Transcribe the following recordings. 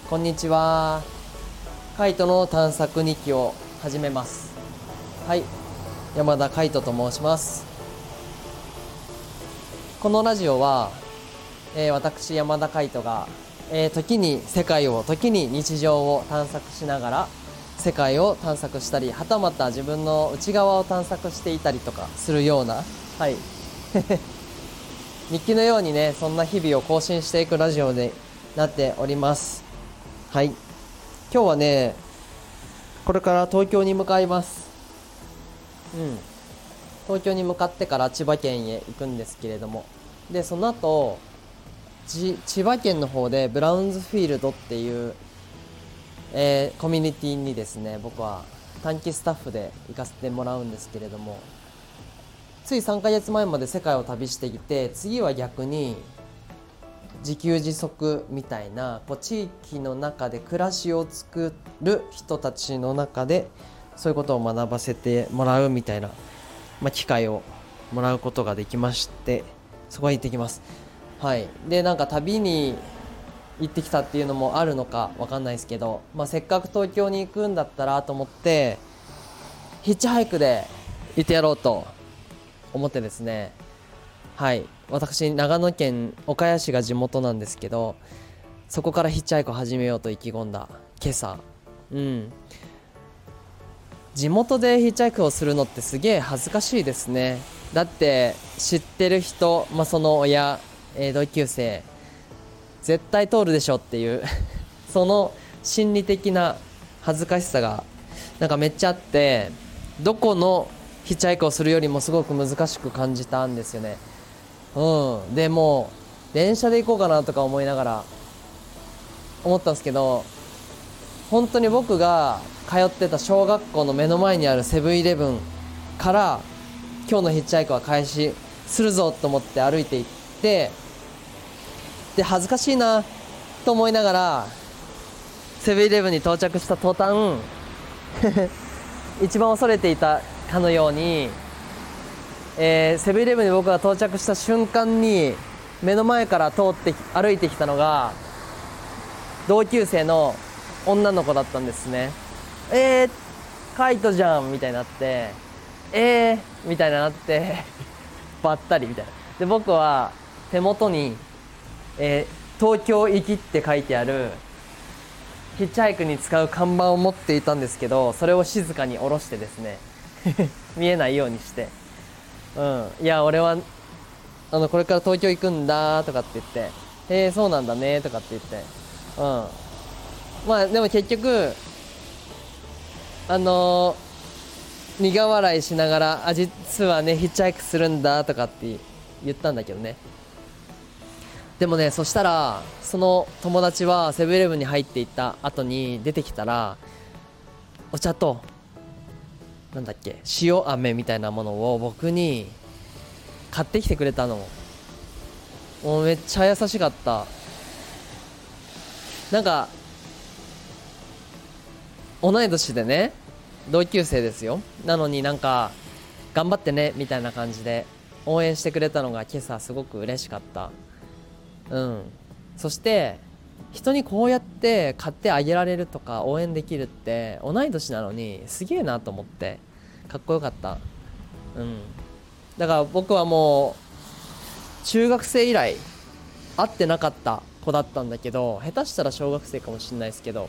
こんにちは。カイトの探索日記を始めます。はい、山田カイトと申します。このラジオは、私山田カイトが、時に世界を、時に日常を探索しながら世界を探索したり、はたまた自分の内側を探索していたりとかするような、はい日記のようにね、そんな日々を更新していくラジオになっております。はい、今日はね、これから東京に向かいます。東京に向かってから千葉県へ行くんですけれども、でその後千葉県の方でブラウンズフィールドっていう、コミュニティにですね、僕は短期スタッフで行かせてもらうんですけれども、つい3ヶ月前まで世界を旅していて、次は逆に自給自足みたいな、地域の中で暮らしを作る人たちの中でそういうことを学ばせてもらうみたいな、機会をもらうことができまして、そこへ行ってきます。はい。でなんか旅に行ってきたっていうのもあるのかわかんないですけど、せっかく東京に行くんだったらと思ってヒッチハイクで行ってやろうと思ってですね、はい、私長野県岡谷市が地元なんですけど、そこからヒッチハイクを始めようと意気込んだ今朝、地元でヒッチハイクをするのってすげえ恥ずかしいですね。だって知ってる人、その親、同級生絶対通るでしょっていうその心理的な恥ずかしさがなんかめっちゃあって、どこのヒッチハイクをするよりもすごく難しく感じたんですよね。でもう電車で行こうかなとか思いながら思ったんですけど、本当に僕が通ってた小学校の目の前にあるセブンイレブンから今日のヒッチハイクは開始するぞと思って歩いて行って、で恥ずかしいなと思いながらセブンイレブンに到着した途端一番恐れていたかのように、セブンイレブンに僕が到着した瞬間に目の前から歩いてきたのが同級生の女の子だったんですね。カイトじゃんみたいになって、みたいになってばったりみたいな。で僕は手元に、東京行きって書いてあるヒッチハイクに使う看板を持っていたんですけど、それを静かに下ろしてですね見えないようにして、いや俺はこれから東京行くんだとかって言って、そうなんだねとかって言って、でも結局苦笑いしながら、実はねヒッチハイクするんだとかって言ったんだけどね。でもね、そしたらその友達はセブンイレブンに入っていった後に出てきたら、お茶と塩飴みたいなものを僕に買ってきてくれたの。もうめっちゃ優しかった。なんか同い年でね、同級生ですよ。なのになんか頑張ってねみたいな感じで応援してくれたのが今朝すごく嬉しかった。そして人にこうやって買ってあげられるとか応援できるって同い年なのにすげえなと思って、かっこよかった。だから僕はもう中学生以来会ってなかった子だったんだけど、下手したら小学生かもしれないですけど、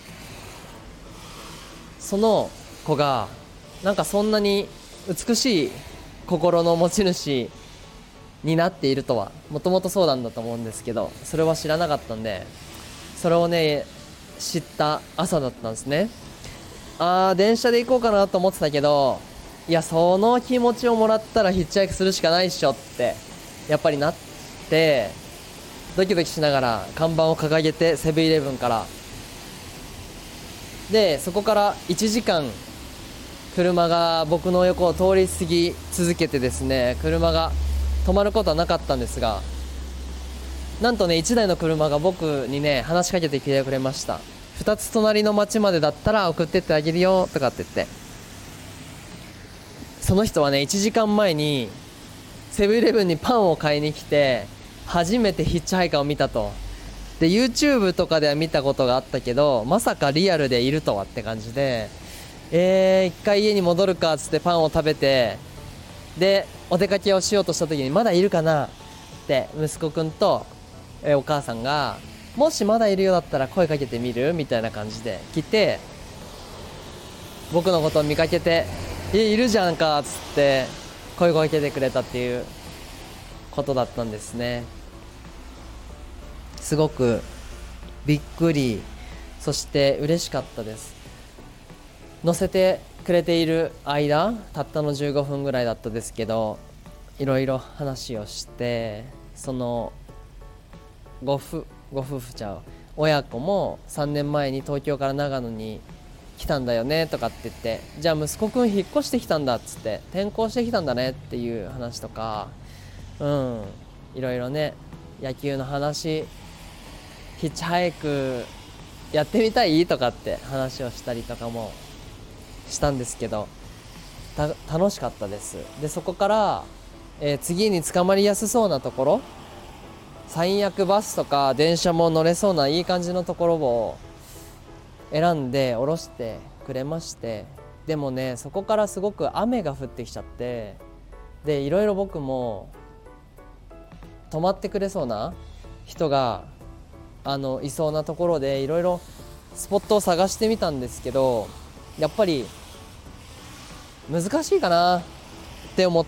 その子がなんかそんなに美しい心の持ち主になっているとは、もともとそうなんだと思うんですけど、それは知らなかったんで、それをね知った朝だったんですね。電車で行こうかなと思ってたけど、いやその気持ちをもらったらヒッチハイクするしかないっしょってやっぱりなって、ドキドキしながら看板を掲げてセブンイレブンからで、そこから1時間車が僕の横を通り過ぎ続けてですね、車が止まることはなかったんですが、なんとね1台の車が僕にね話しかけてきてくれました。2つ隣の町までだったら送ってってあげるよとかって言って、その人はね1時間前にセブンイレブンにパンを買いに来て初めてヒッチハイカーを見たと。 で YouTube とかでは見たことがあったけど、まさかリアルでいるとはって感じで、一回家に戻るかっつってパンを食べて、でお出かけをしようとした時にまだいるかなって息子くんと、お母さんが、もしまだいるようだったら声かけてみるみたいな感じで来て、僕のことを見かけて、いるじゃんかっつって声をかけてくれたっていうことだったんですね。すごくびっくり、そして嬉しかったです。乗せてくれている間、たったの15分ぐらいだったですけど、いろいろ話をして、そのご夫婦ちゃう親子も3年前に東京から長野に来たんだよねとかって言って、じゃあ息子くん引っ越してきたんだっつって、転校してきたんだねっていう話とか、いろいろね、野球の話、ヒッチハイクやってみたいとかって話をしたりとかもしたんですけど、楽しかったです。でそこから、次に捕まりやすそうなところ、最悪バスとか電車も乗れそうないい感じのところを選んで降ろしてくれまして、でもね、そこからすごく雨が降ってきちゃって、でいろいろ僕も泊まってくれそうな人がいそうなところでいろいろスポットを探してみたんですけど、やっぱり難しいかなって思って、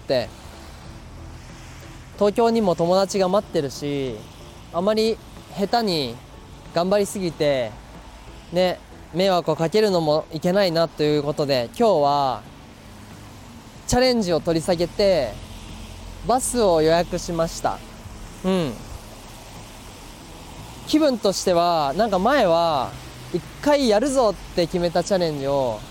東京にも友達が待ってるし、あまり下手に頑張りすぎてね、迷惑をかけるのもいけないなということで、今日はチャレンジを取り下げてバスを予約しました。気分としてはなんか前は一回やるぞって決めたチャレンジを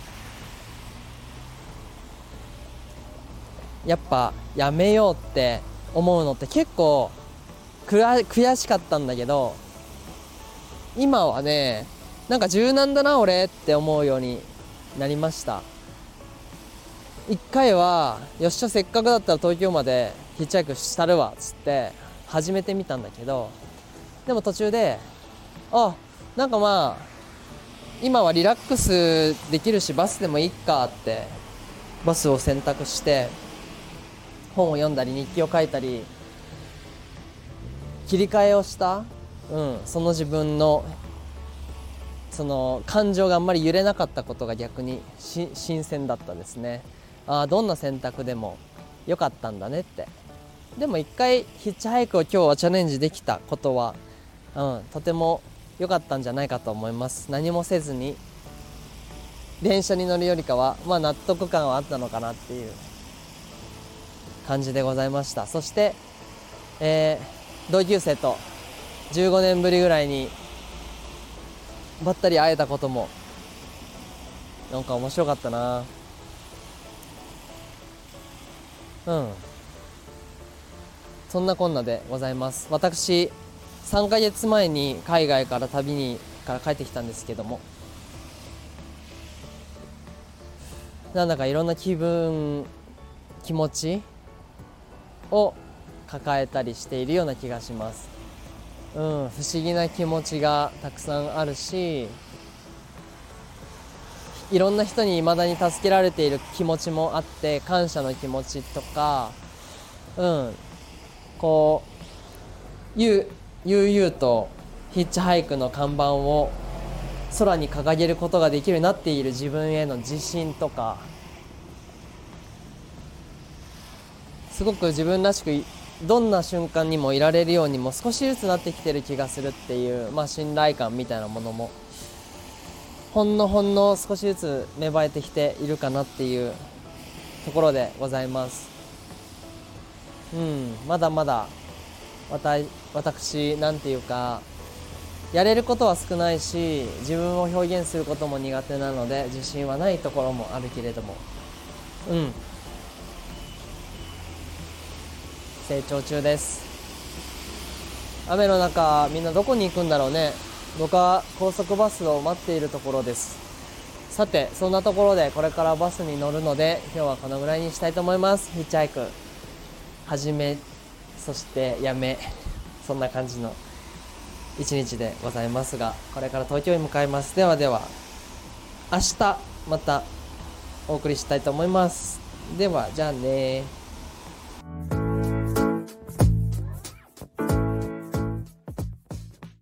やっぱやめようって思うのって結構悔しかったんだけど、今はね、なんか柔軟だな俺って思うようになりました。一回はよっしゃ、せっかくだったら東京までヒッチハイクしたるわっつって始めてみたんだけど、でも途中でなんかまあ今はリラックスできるしバスでもいいかってバスを選択して、本を読んだり日記を書いたり切り替えをした、その自分のその感情があんまり揺れなかったことが逆に新鮮だったですね。どんな選択でも良かったんだねって。でも一回ヒッチハイクを今日はチャレンジできたことは、とても良かったんじゃないかと思います。何もせずに電車に乗るよりかは、納得感はあったのかなっていう感じでございました。そして、同級生と15年ぶりぐらいにばったり会えたこともなんか面白かったな。そんなこんなでございます。私3ヶ月前に海外から旅から帰ってきたんですけども、なんだかいろんな気持ちを抱えたりしているような気がします。不思議な気持ちがたくさんあるし、いろんな人に未だに助けられている気持ちもあって、感謝の気持ちとか、こう悠々とヒッチハイクの看板を空に掲げることができるようになっている自分への自信とか、すごく自分らしくどんな瞬間にもいられるようにも少しずつなってきてる気がするっていう、信頼感みたいなものもほんの少しずつ芽生えてきているかなっていうところでございます。まだまだ私なんていうか、やれることは少ないし自分を表現することも苦手なので自信はないところもあるけれども、成長中です。雨の中みんなどこに行くんだろうね。僕は高速バスを待っているところです。さてそんなところでこれからバスに乗るので今日はこのぐらいにしたいと思います。ヒッチハイク始め、そしてやめ、そんな感じの一日でございますが、これから東京に向かいます。ではでは、明日またお送りしたいと思います。ではじゃあね。